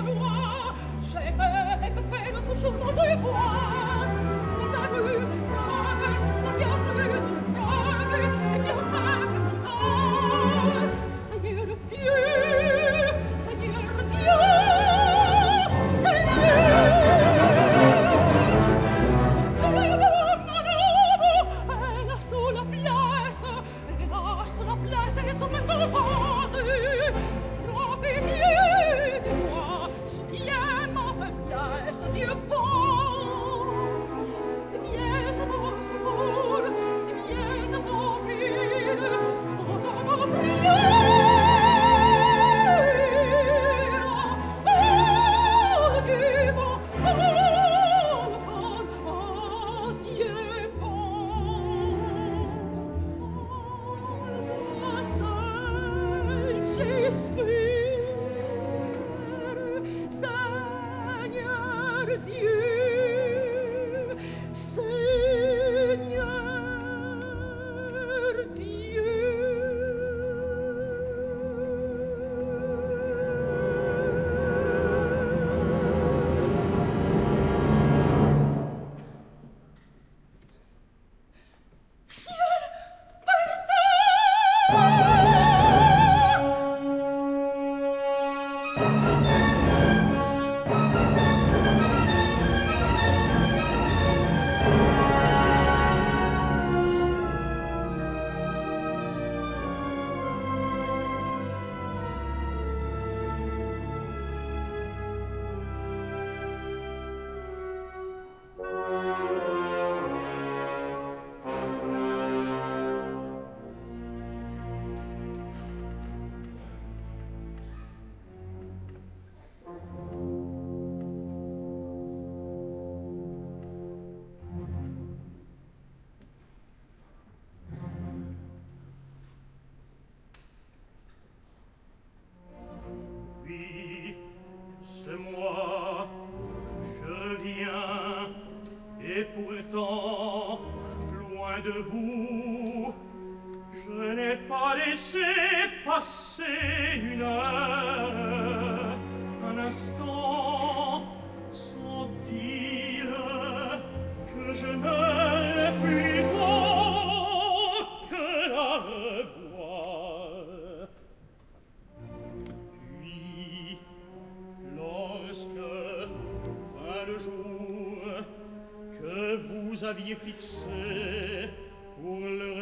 Fixé pour le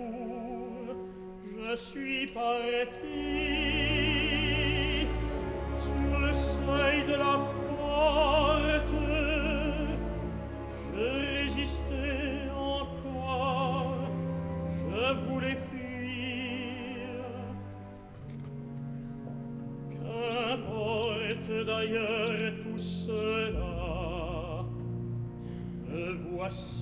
retour, je suis parti sur le seuil de la porte. Je résistais encore, je voulais fuir. Qu'importe d'ailleurs tout cela, me voici.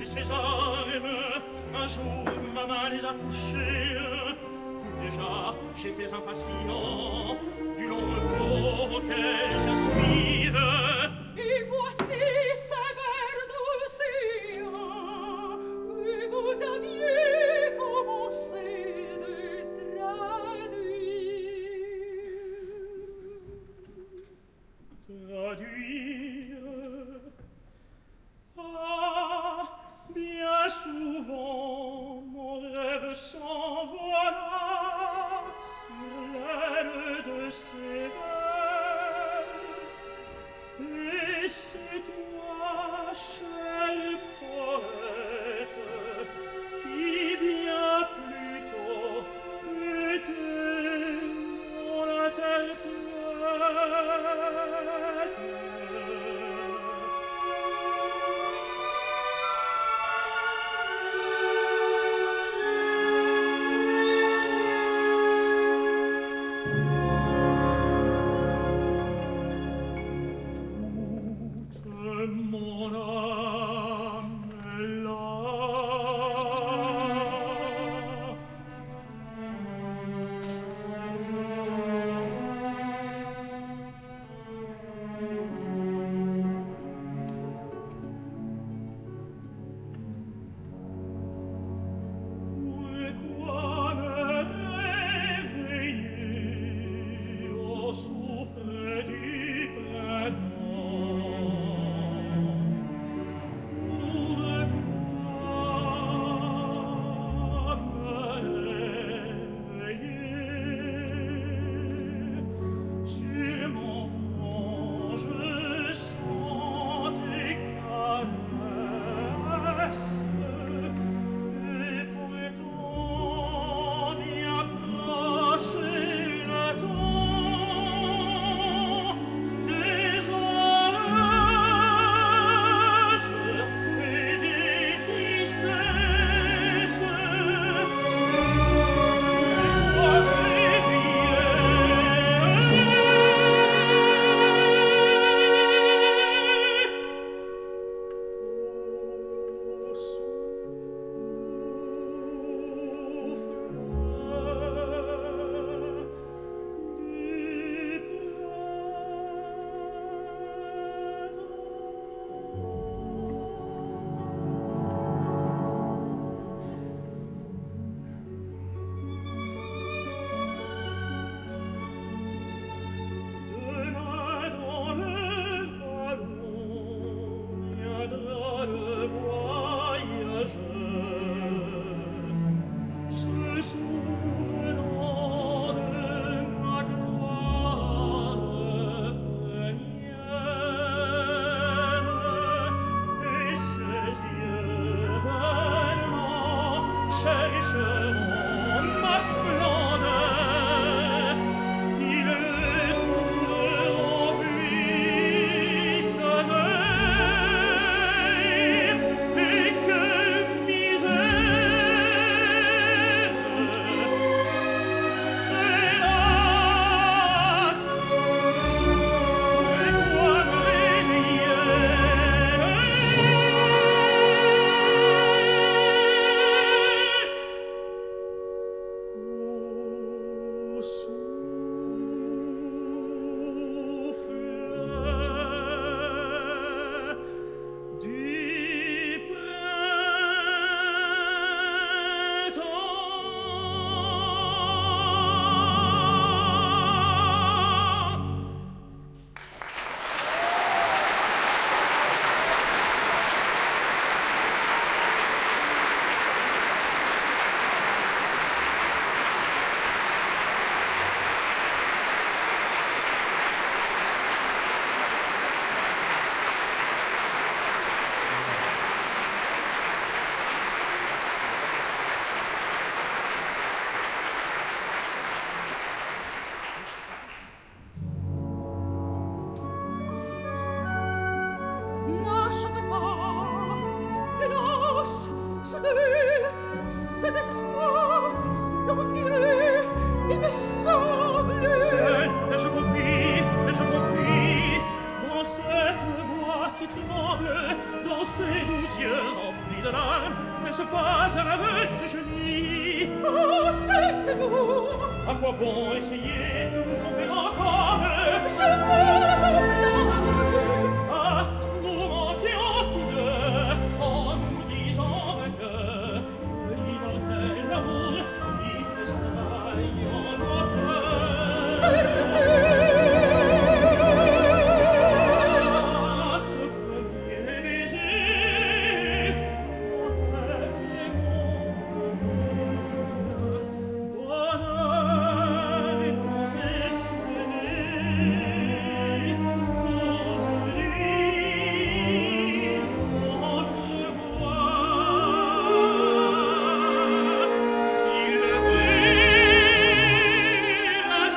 ses armes. Un jour, ma main les a touchées. Déjà, j'étais impatient du long repos auquel j'aspire. Et voici ces vers d'océan que vous aviez commencé de traduire. Ah, bien souvent mon rêve s'envola sur l'aile de ces vers. Et c'est toi, cher poète, qui bien plus tôt était mon interprète. Mon âme est là. Pourquoi me réveiller au souffle du printemps? Sur mon front je sens tes caresses. Et pourtant bien proche est le temps des orages et des tristesses. Demain dans le vallon viendra le voyageur, se souvenant de ma gloire première, et ses yeux vainement chercheront ma splendeur. Ils le trouveront plus que rêve et que misère. Hélas, de quoi me réveiller? Au souffle du printemps. N'achète pas, hélas, ce désespoir. On dirait, il me semble. Et je compris, dans cette voix qui tremble, dans ces doux yeux remplis de larmes, n'est-ce pas un aveu que je lis? Oh, taisez-vous! À quoi bon essayer de tomber encore? Je veux en pleurer! Ah, nous mentions tous deux en nous disant vainqueurs. L'immortel amour qui tressaille en nos cœurs. Ah, ce premier baiser, mon père est mon bonheur est confessé. Aujourd'hui, on te voit. Il brille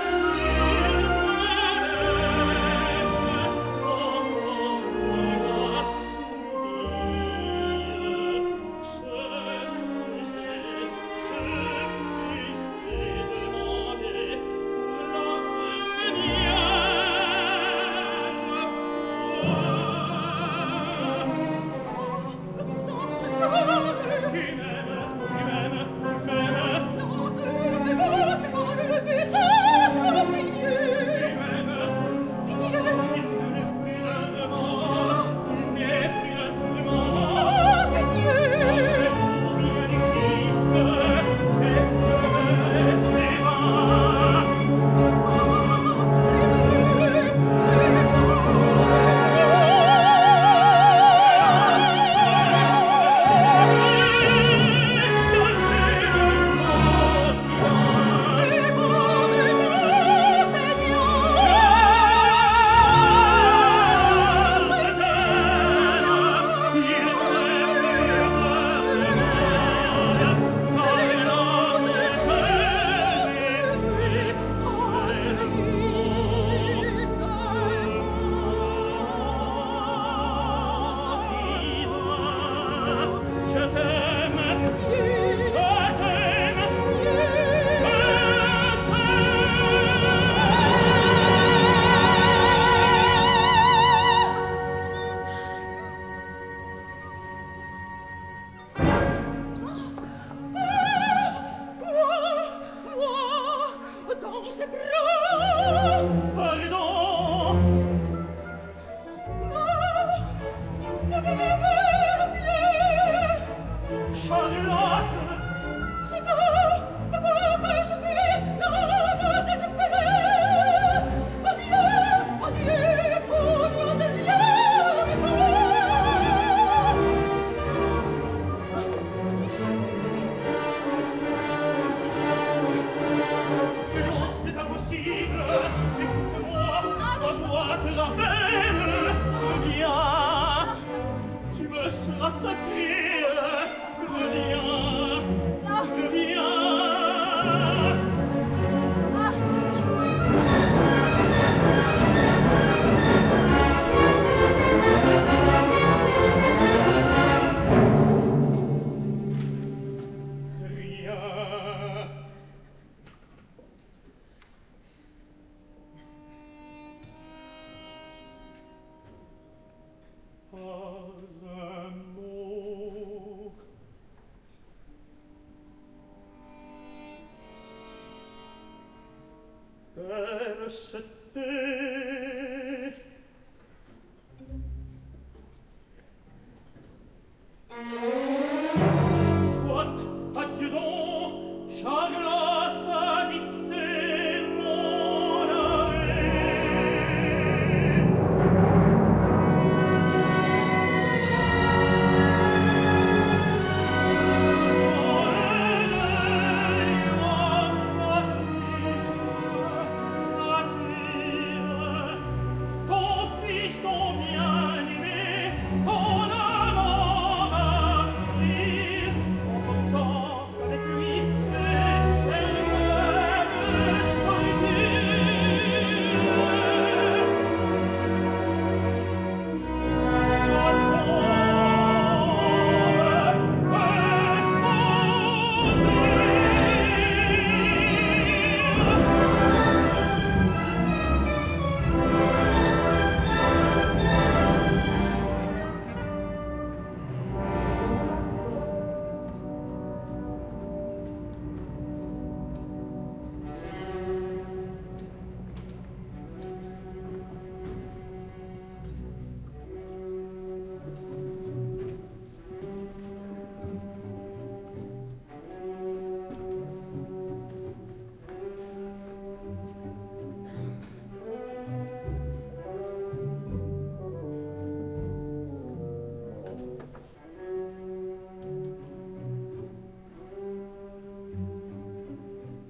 C'était